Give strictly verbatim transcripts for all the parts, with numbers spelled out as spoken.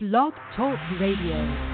Blog Talk Radio.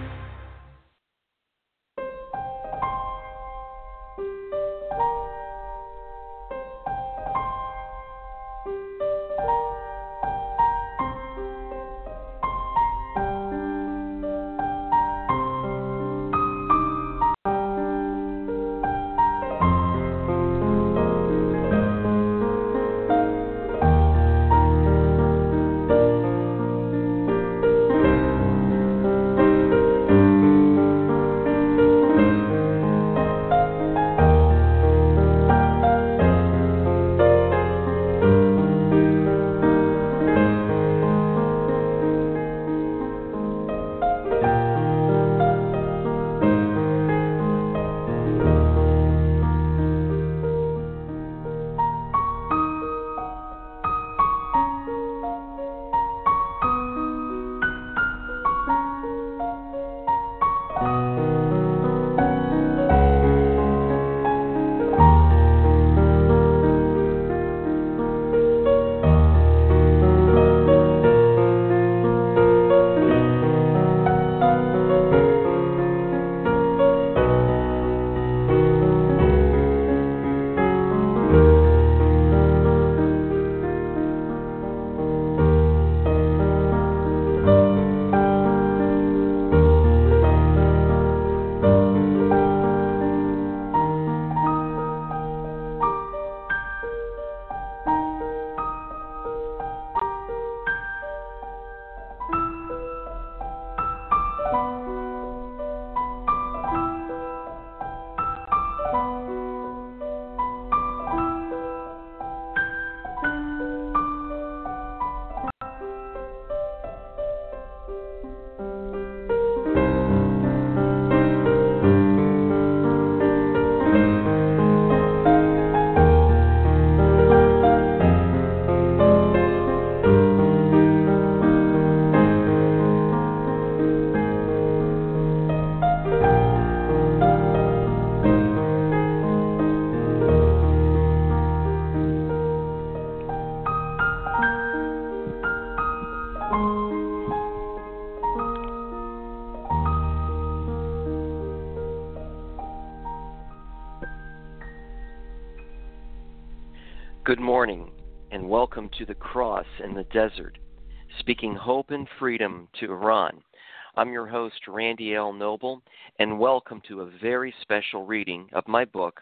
Good morning, and welcome to the Cross in the Desert, speaking hope and freedom to Iran. I'm your host, Randy L. Noble, and welcome to a very special reading of my book,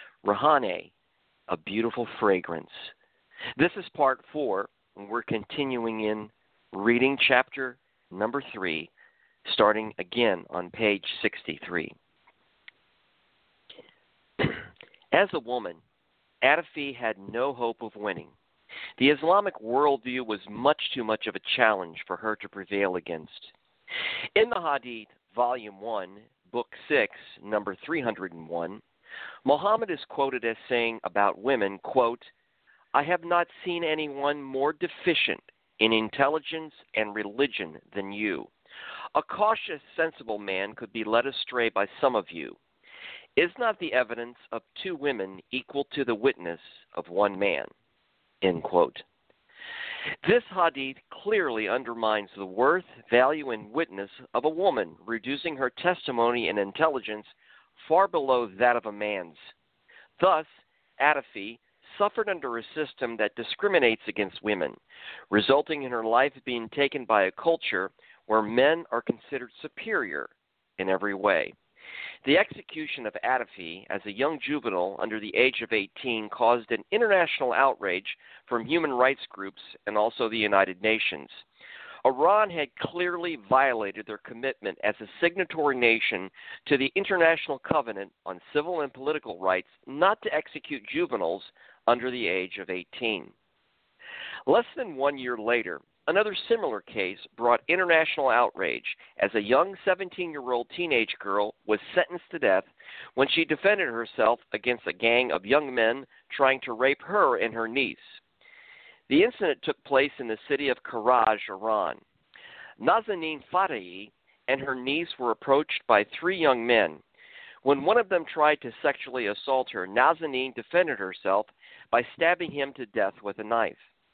Rahane, A Beautiful Fragrance. This is part four, and we're continuing in reading chapter number three, starting again on page sixty-three. As a woman, Adafi had no hope of winning. The Islamic worldview was much too much of a challenge for her to prevail against. In the Hadith, Volume one, Book six, number three hundred one, Muhammad is quoted as saying about women, quote, "I have not seen anyone more deficient in intelligence and religion than you. A cautious, sensible man could be led astray by some of you. Is not the evidence of two women equal to the witness of one man?" End quote. This hadith clearly undermines the worth, value, and witness of a woman, reducing her testimony and intelligence far below that of a man's. Thus, Adafi suffered under a system that discriminates against women, resulting in her life being taken by a culture where men are considered superior in every way. The execution of Adafi as a young juvenile under the age of eighteen caused an international outrage from human rights groups and also the United Nations. Iran had clearly violated their commitment as a signatory nation to the International Covenant on Civil and Political Rights not to execute juveniles under the age of eighteen. Less than one year later, another similar case brought international outrage as a young seventeen-year-old teenage girl was sentenced to death when she defended herself against a gang of young men trying to rape her and her niece. The incident took place in the city of Karaj, Iran. Nazanin Fatahi and her niece were approached by three young men. When one of them tried to sexually assault her, Nazanin defended herself by stabbing him to death with a knife.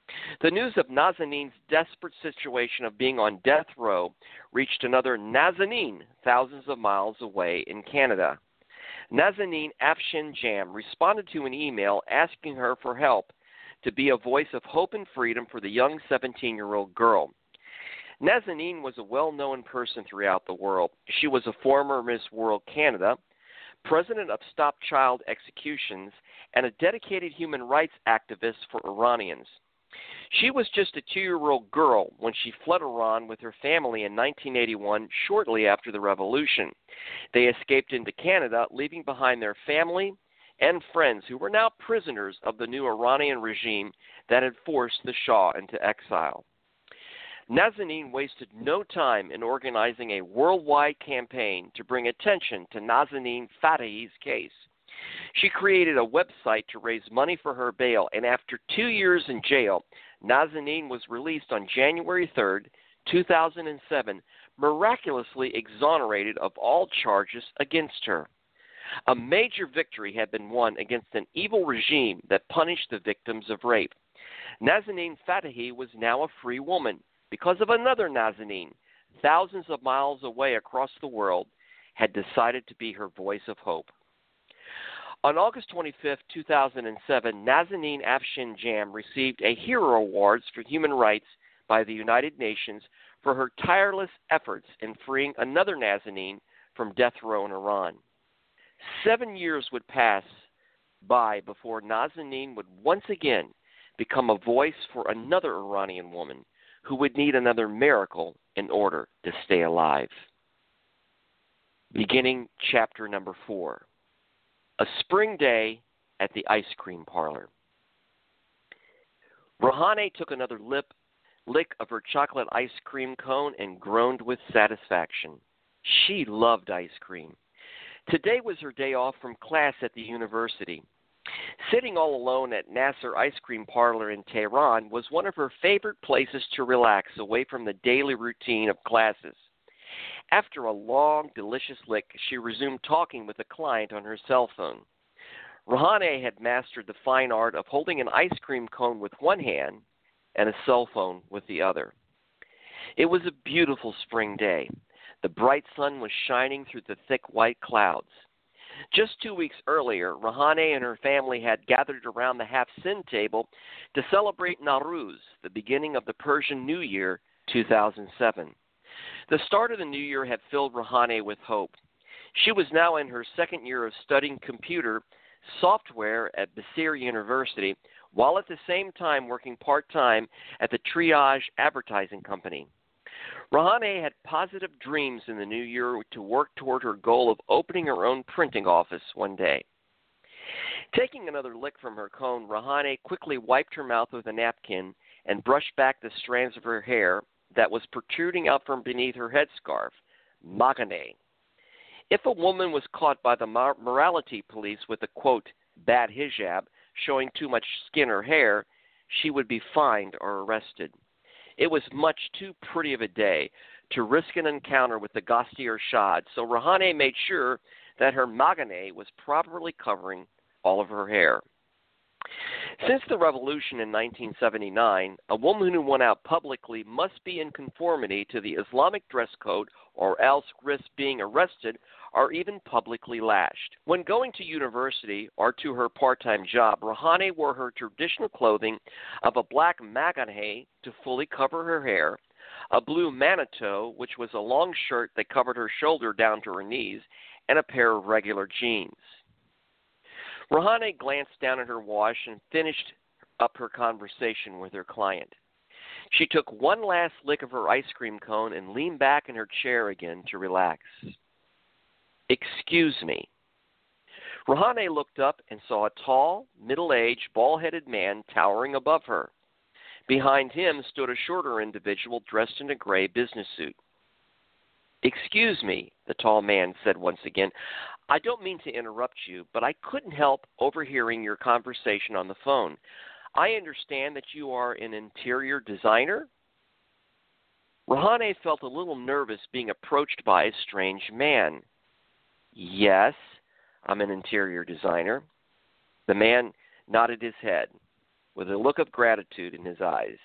The news of Nazanin's desperate situation of being on death row reached another Nazanin thousands of miles away in Canada. Nazanin Afshin Jam responded to an email asking her for help to be a voice of hope and freedom for the young seventeen-year-old girl. Nazanin was a well-known person throughout the world. She was a former Miss World Canada, president of Stop Child Executions, and a dedicated human rights activist for Iranians. She was just a two-year-old girl when she fled Iran with her family in nineteen eighty-one, shortly after the revolution. They escaped into Canada, leaving behind their family and friends who were now prisoners of the new Iranian regime that had forced the Shah into exile. Nazanin wasted no time in organizing a worldwide campaign to bring attention to Nazanin Fatahi's case. She created a website to raise money for her bail, and after two years in jail, Nazanin was released on January third, two thousand seven, miraculously exonerated of all charges against her. A major victory had been won against an evil regime that punished the victims of rape. Nazanin Fatahi was now a free woman because of another Nazanin, thousands of miles away across the world, had decided to be her voice of hope. On August twenty-fifth, two thousand seven, Nazanin Afshin Jam received a Hero Awards for Human Rights by the United Nations for her tireless efforts in freeing another Nazanin from death row in Iran. Seven years would pass by before Nazanin would once again become a voice for another Iranian woman who would need another miracle in order to stay alive. Beginning chapter number four. A spring day at the ice cream parlor. Rohane took another lip, lick of her chocolate ice cream cone and groaned with satisfaction. She loved ice cream. Today was her day off from class at the university. Sitting all alone at Nasser Ice Cream Parlor in Tehran was one of her favorite places to relax away from the daily routine of classes. After a long, delicious lick, she resumed talking with a client on her cell phone. Rohane had mastered the fine art of holding an ice cream cone with one hand and a cell phone with the other. It was a beautiful spring day. The bright sun was shining through the thick white clouds. Just two weeks earlier, Rohane and her family had gathered around the Half-Sin table to celebrate Nowruz, the beginning of the Persian New Year, two thousand seven. The start of the new year had filled Rohane with hope. She was now in her second year of studying computer software at Basir University, while at the same time working part-time at the Triage Advertising Company. Rohane had positive dreams in the new year to work toward her goal of opening her own printing office one day. Taking another lick from her cone, Rohane quickly wiped her mouth with a napkin and brushed back the strands of her hair that was protruding out from beneath her headscarf, magane. If a woman was caught by the morality police with a, quote, bad hijab, showing too much skin or hair, she would be fined or arrested. It was much too pretty of a day to risk an encounter with the Ghasstir Shad, so Rohane made sure that her magane was properly covering all of her hair. Since the revolution in nineteen seventy-nine, a woman who went out publicly must be in conformity to the Islamic dress code or else risk being arrested or even publicly lashed. When going to university or to her part-time job, Rohane wore her traditional clothing of a black magane to fully cover her hair, a blue manito, which was a long shirt that covered her shoulder down to her knees, and a pair of regular jeans. Rohane glanced down at her watch and finished up her conversation with her client. She took one last lick of her ice cream cone and leaned back in her chair again to relax. Excuse me. Rohane looked up and saw a tall, middle-aged, bald-headed man towering above her. Behind him stood a shorter individual dressed in a gray business suit. Excuse me, the tall man said once again. I don't mean to interrupt you, but I couldn't help overhearing your conversation on the phone. I understand that you are an interior designer? Rohane felt a little nervous being approached by a strange man. Yes, I'm an interior designer. The man nodded his head. with a look of gratitude in his eyes.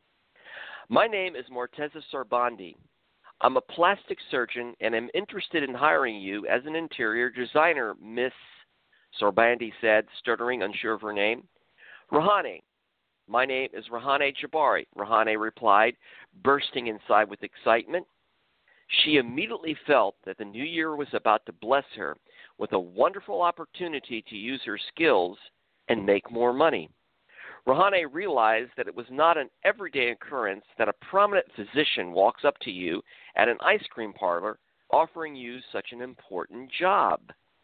My name is Morteza Sorbandi. I'm a plastic surgeon and am interested in hiring you as an interior designer, Miss Sorbandi said, stuttering, unsure of her name. Rahane. My name is Rahane Jabari, Rahane replied, bursting inside with excitement. She immediately felt that the new year was about to bless her with a wonderful opportunity to use her skills and make more money. Rahane realized that it was not an everyday occurrence that a prominent physician walks up to you at an ice cream parlor offering you such an important job.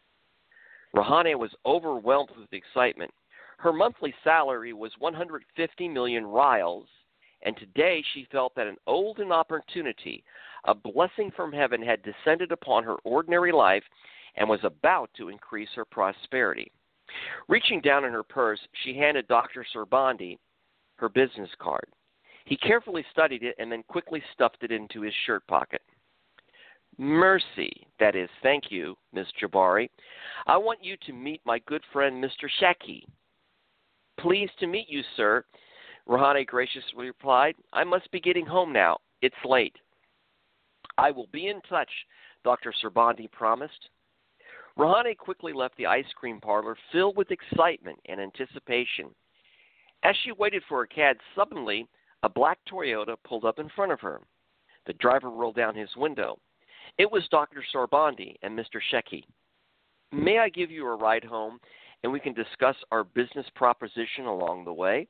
Rahane was overwhelmed with excitement. Her monthly salary was one hundred fifty million rials, and today she felt that an olden opportunity, a blessing from heaven, had descended upon her ordinary life and was about to increase her prosperity. Reaching down in her purse, she handed Doctor Sorbandi her business card. He carefully studied it and then quickly stuffed it into his shirt pocket. Mercy, that is, thank you, Miss Jabari. I want you to meet my good friend, Mister Shaki. Pleased to meet you, sir, Rahane graciously replied. I must be getting home now. It's late. I will be in touch, Doctor Sorbandi promised. Rahane quickly left the ice cream parlor filled with excitement and anticipation. As she waited for a cab, suddenly a black Toyota pulled up in front of her. The driver rolled down his window. It was Doctor Sorbandi and Mister Sheki. May I give you a ride home, and we can discuss our business proposition along the way?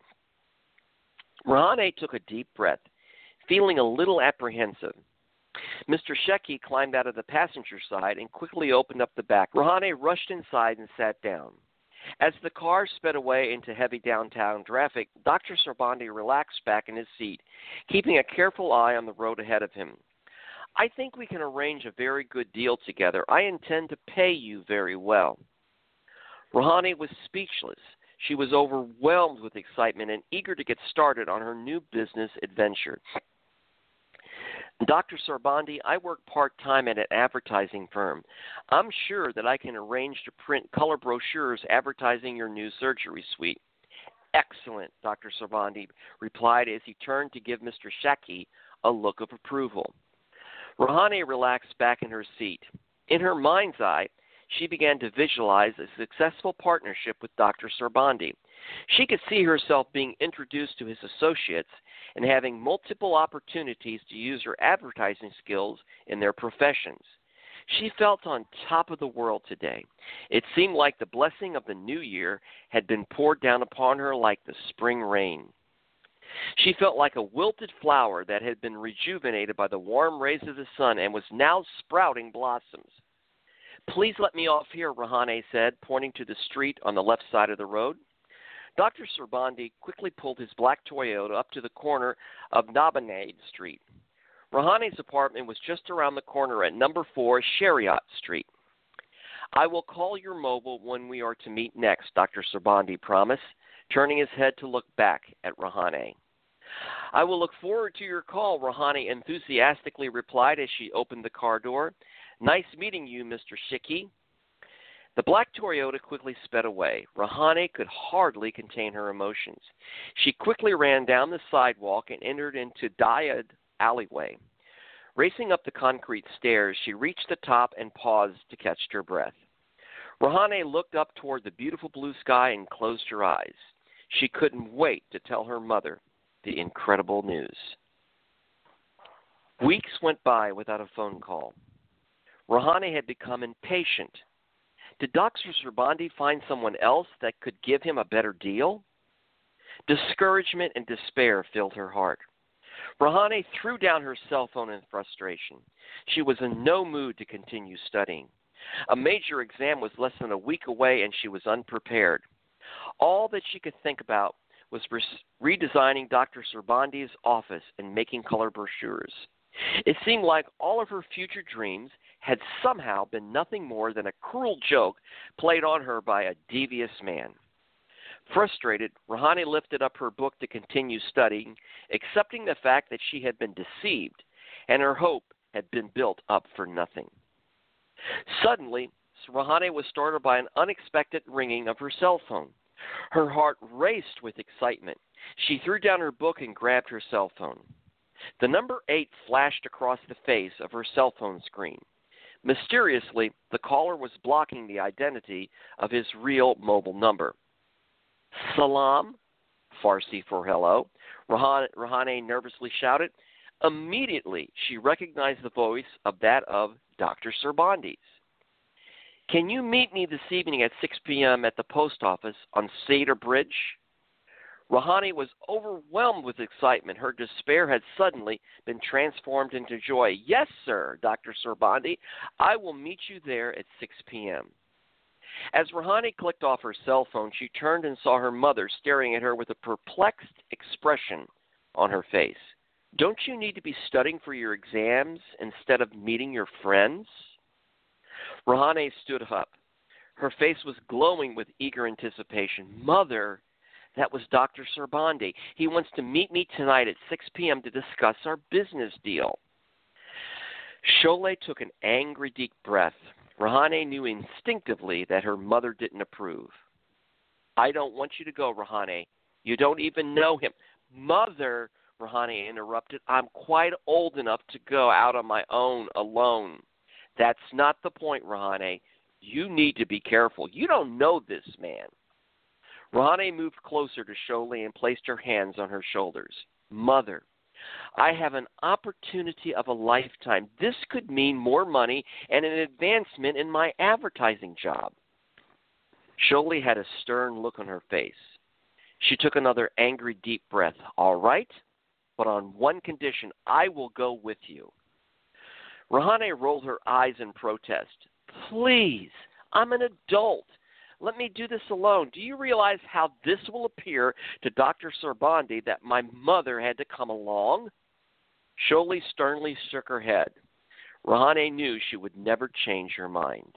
Rahane took a deep breath, feeling a little apprehensive. Mister Sheki climbed out of the passenger side and quickly opened up the back. Rahane rushed inside and sat down. As the car sped away into heavy downtown traffic, Doctor Sorbandi relaxed back in his seat, keeping a careful eye on the road ahead of him. I think we can arrange a very good deal together. I intend to pay you very well. Rahane was speechless. She was overwhelmed with excitement and eager to get started on her new business adventure. Doctor Sorbandi, I work part-time at an advertising firm. I'm sure that I can arrange to print color brochures advertising your new surgery suite. Excellent, Doctor Sorbandi replied as he turned to give Mister Shaki a look of approval. Rahane relaxed back in her seat. In her mind's eye, she began to visualize a successful partnership with Doctor Sorbandi. She could see herself being introduced to his associates and having multiple opportunities to use her advertising skills in their professions. She felt on top of the world today. It seemed like the blessing of the new year had been poured down upon her like the spring rain. She felt like a wilted flower that had been rejuvenated by the warm rays of the sun and was now sprouting blossoms. Please let me off here, Rahane said, pointing to the street on the left side of the road. Doctor Sorbandi quickly pulled his black Toyota up to the corner of Nabanade Street. Rahane's apartment was just around the corner at number four Shariat Street. I will call your mobile when we are to meet next, Doctor Sorbandi promised, turning his head to look back at Rahane. I will look forward to your call, Rahane enthusiastically replied as she opened the car door. Nice meeting you, Mister Shiki. The black Toyota quickly sped away. Rahane could hardly contain her emotions. She quickly ran down the sidewalk and entered into Dyad alleyway. Racing up the concrete stairs, she reached the top and paused to catch her breath. Rahane looked up toward the beautiful blue sky and closed her eyes. She couldn't wait to tell her mother the incredible news. Weeks went by without a phone call. Rahane had become impatient. Did Doctor Sorbandi find someone else that could give him a better deal? Discouragement and despair filled her heart. Rahane threw down her cell phone in frustration. She was in no mood to continue studying. A major exam was less than a week away, and she was unprepared. All that she could think about was redesigning Doctor Sorbandi's office and making color brochures. It seemed like all of her future dreams had somehow been nothing more than a cruel joke played on her by a devious man. Frustrated, Rahane lifted up her book to continue studying, accepting the fact that she had been deceived and her hope had been built up for nothing. Suddenly, Rahane was startled by an unexpected ringing of her cell phone. Her heart raced with excitement. She threw down her book and grabbed her cell phone. The number eight flashed across the face of her cell phone screen. Mysteriously, the caller was blocking the identity of his real mobile number. Salam, Farsi for hello, Rahan- Rahane nervously shouted. Immediately, she recognized the voice of that of Doctor Serbandes. Can you meet me this evening at six p.m. at the post office on Cedar Bridge? Rahane was overwhelmed with excitement. Her despair had suddenly been transformed into joy. Yes, sir, Doctor Serbandes. I will meet you there at six p.m. As Rahane clicked off her cell phone, she turned and saw her mother staring at her with a perplexed expression on her face. Don't you need to be studying for your exams instead of meeting your friends? Rahane stood up. Her face was glowing with eager anticipation. Mother, that was Doctor Serbandes. He wants to meet me tonight at six p.m. to discuss our business deal. Sholay took an angry deep breath. Rahane knew instinctively that her mother didn't approve. I don't want you to go, Rahane. You don't even know him. Mother, Rahane interrupted, I'm quite old enough to go out on my own alone. That's not the point, Rahane. You need to be careful. You don't know this man. Rahane moved closer to Sholay and placed her hands on her shoulders. Mother, I have an opportunity of a lifetime. This could mean more money and an advancement in my advertising job. Sholay had a stern look on her face. She took another angry, deep breath. All right, but on one condition, I will go with you. Rahane rolled her eyes in protest. Please, I'm an adult. Let me do this alone. Do you realize how this will appear to Doctor Serbandes that my mother had to come along? Sholay sternly shook her head. Rahane knew she would never change her mind.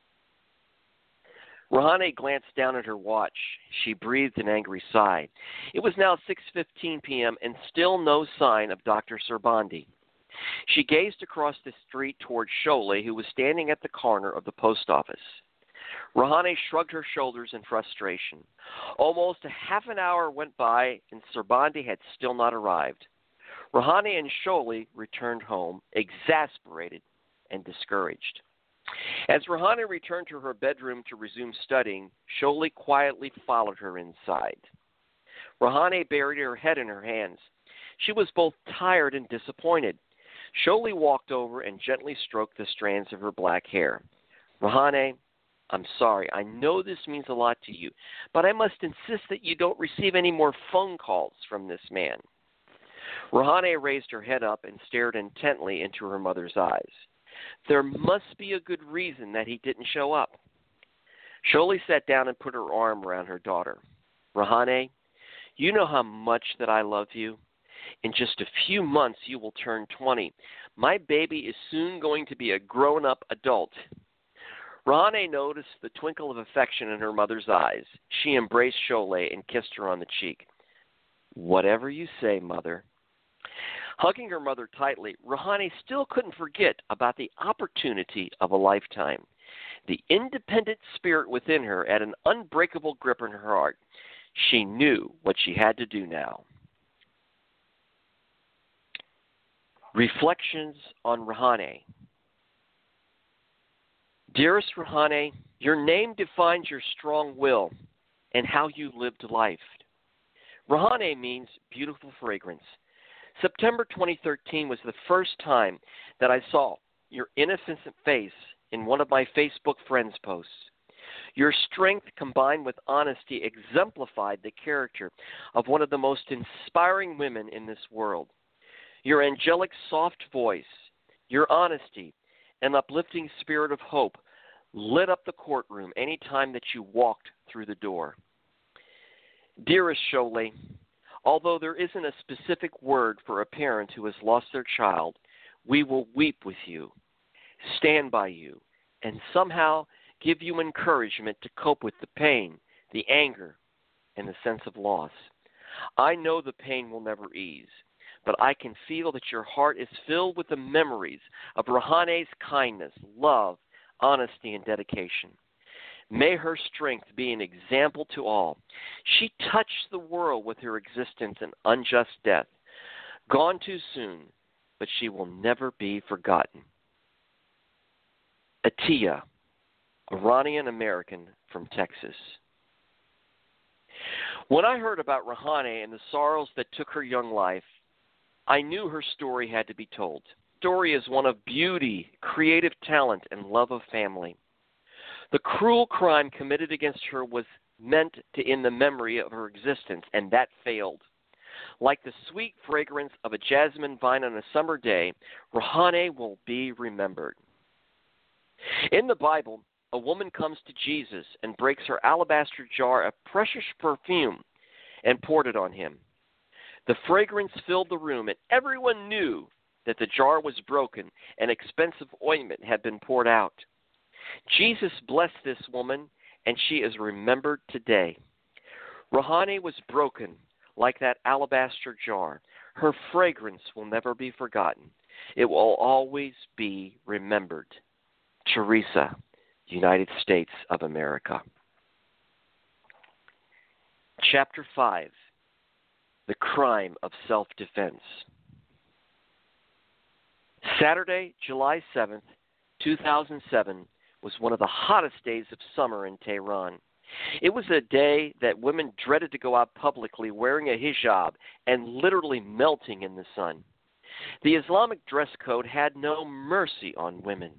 Rahane glanced down at her watch. She breathed an angry sigh. It was now six fifteen p.m. and still no sign of Doctor Serbandes. She gazed across the street toward Sholay, who was standing at the corner of the post office. Rahane shrugged her shoulders in frustration. Almost a half an hour went by, and Serbandes had still not arrived. Rahane and Sholay returned home, exasperated and discouraged. As Rahane returned to her bedroom to resume studying, Sholay quietly followed her inside. Rahane buried her head in her hands. She was both tired and disappointed. Sholay walked over and gently stroked the strands of her black hair. Rahane, I'm sorry. I know this means a lot to you, but I must insist that you don't receive any more phone calls from this man. Rahane raised her head up and stared intently into her mother's eyes. There must be a good reason that he didn't show up. Sholay sat down and put her arm around her daughter. Rahane, you know how much that I love you. In just a few months, you will turn twenty. My baby is soon going to be a grown-up adult. Rahane noticed the twinkle of affection in her mother's eyes. She embraced Sholay and kissed her on the cheek. Whatever you say, Mother. Hugging her mother tightly, Rahane still couldn't forget about the opportunity of a lifetime. The independent spirit within her had an unbreakable grip on her heart. She knew what she had to do now. Reflections on Rahane. Dearest Rahane, your name defines your strong will and how you lived life. Rahane means beautiful fragrance. September twenty thirteen was the first time that I saw your innocent face in one of my Facebook friends' posts. Your strength combined with honesty exemplified the character of one of the most inspiring women in this world. Your angelic soft voice, your honesty, and uplifting spirit of hope lit up the courtroom any time that you walked through the door. Dearest Sholay, although there isn't a specific word for a parent who has lost their child, we will weep with you, stand by you, and somehow give you encouragement to cope with the pain, the anger, and the sense of loss. I know the pain will never ease, but I can feel that your heart is filled with the memories of Rahane's kindness, love, honesty, and dedication. May her strength be an example to all. She touched the world with her existence and unjust death. Gone too soon, but she will never be forgotten. Atiya, Iranian-American from Texas. When I heard about Rohaneh and the sorrows that took her young life, I knew her story had to be told. Her story is one of beauty, creative talent, and love of family. The cruel crime committed against her was meant to end the memory of her existence, and that failed. Like the sweet fragrance of a jasmine vine on a summer day, Rohaneh will be remembered. In the Bible, a woman comes to Jesus and breaks her alabaster jar of precious perfume and poured it on him. The fragrance filled the room, and everyone knew that the jar was broken and expensive ointment had been poured out. Jesus blessed this woman, and she is remembered today. Rohaneh was broken like that alabaster jar. Her fragrance will never be forgotten. It will always be remembered. Teresa, United States of America. Chapter five, The Crime of Self-Defense. Saturday, July seventh, two thousand seven, was one of the hottest days of summer in Tehran. It was a day that women dreaded to go out publicly wearing a hijab and literally melting in the sun. The Islamic dress code had no mercy on women.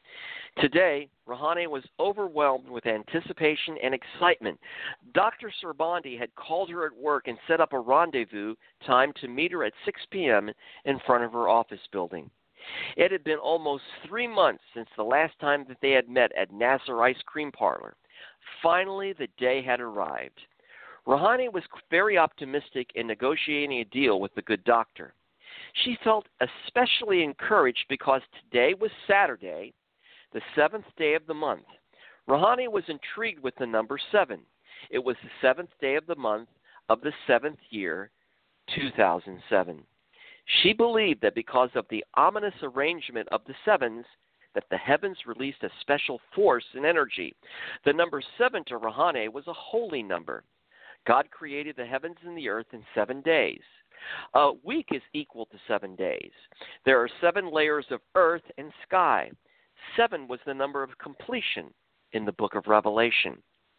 Today, Rohaneh was overwhelmed with anticipation and excitement. Doctor Surbandi had called her at work and set up a rendezvous time to meet her at six p.m. in front of her office building. It had been almost three months since the last time that they had met at Nasser Ice Cream Parlor. Finally, the day had arrived. Rohaneh was very optimistic in negotiating a deal with the good doctor. She felt especially encouraged because today was Saturday, the seventh day of the month. Rohaneh was intrigued with the number seven. It was the seventh day of the month of the seventh year, two thousand seven. She believed that because of the ominous arrangement of the sevens, that the heavens released a special force and energy. The number seven to Rohaneh was a holy number. God created the heavens and the earth in seven days. A week is equal to seven days. There are seven layers of earth and sky. Seven was the number of completion in the book of Revelation.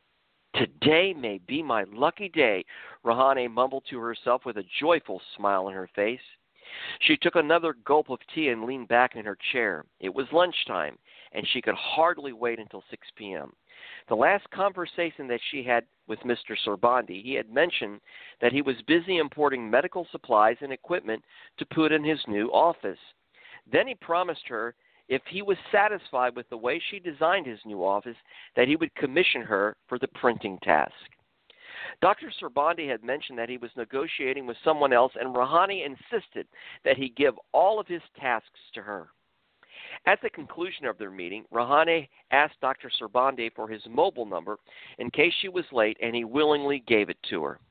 Today may be my lucky day, Rohaneh mumbled to herself with a joyful smile on her face. She took another gulp of tea and leaned back in her chair. It was lunchtime, and she could hardly wait until six p.m. The last conversation that she had with Mister Surbandi, he had mentioned that he was busy importing medical supplies and equipment to put in his new office. Then he promised her if he was satisfied with the way she designed his new office, that he would commission her for the printing task. Doctor Surbandi had mentioned that he was negotiating with someone else, and Rohaneh insisted that he give all of his tasks to her. At the conclusion of their meeting, Rohaneh asked Doctor Surbandi for his mobile number in case she was late, and he willingly gave it to her.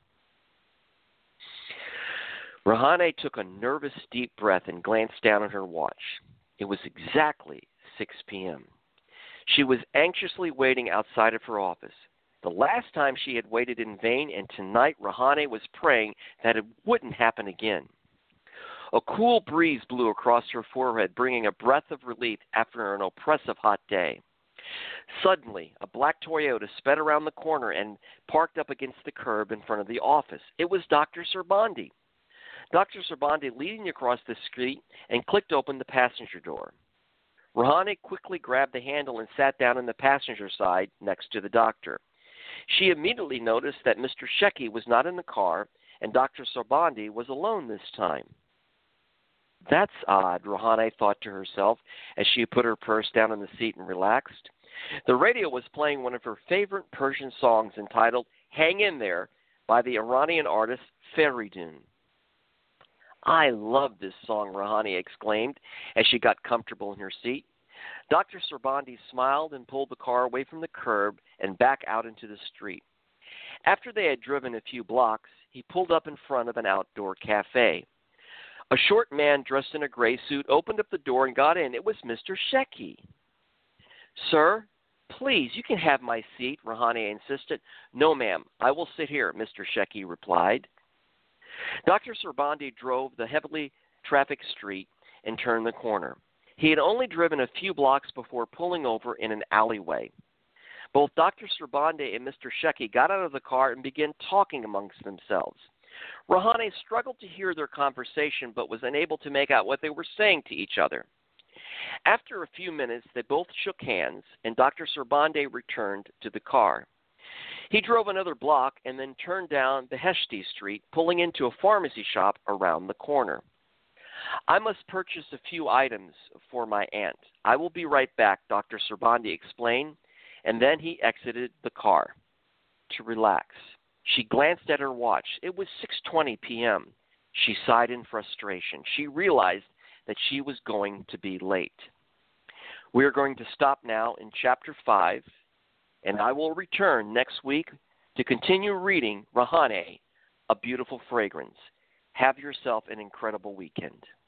Rohaneh took a nervous, deep breath and glanced down at her watch. It was exactly six p.m. She was anxiously waiting outside of her office. The last time she had waited in vain, and tonight Rohaneh was praying that it wouldn't happen again. A cool breeze blew across her forehead, bringing a breath of relief after an oppressive hot day. Suddenly, a black Toyota sped around the corner and parked up against the curb in front of the office. It was Doctor Surbandi. Doctor Surbandi leading across the street and clicked open the passenger door. Rohaneh quickly grabbed the handle and sat down in the passenger side next to the doctor. She immediately noticed that Mister Shecky was not in the car, and Doctor Surbandi was alone this time. That's odd, Rohaneh thought to herself as she put her purse down in the seat and relaxed. The radio was playing one of her favorite Persian songs entitled Hang In There by the Iranian artist Feridun. I love this song, Rohaneh exclaimed as she got comfortable in her seat. Doctor Surbandi smiled and pulled the car away from the curb and back out into the street. After they had driven a few blocks, he pulled up in front of an outdoor cafe. A short man dressed in a gray suit opened up the door and got in. It was Mister Shecky. Sir, Please, you can have my seat, Rahane insisted. No, ma'am, I will sit here, Mister Shecky replied. Doctor Serbandi drove the heavily trafficked street and turned the corner. He had only driven a few blocks before pulling over in an alleyway. Both Doctor Serbandi and Mister Shecky got out of the car and began talking amongst themselves. Rahane struggled to hear their conversation but was unable to make out what they were saying to each other. After a few minutes, they both shook hands, and Doctor Serbandi returned to the car. He drove another block and then turned down Beheshti Street, pulling into a pharmacy shop around the corner. I must purchase a few items for my aunt. I will be right back, Doctor Serbandi explained, and then he exited the car to relax. She glanced at her watch. It was six twenty p.m. She sighed in frustration. She realized that she was going to be late. We are going to stop now in Chapter five, and I will return next week to continue reading Rahane, A Beautiful Fragrance. Have yourself an incredible weekend.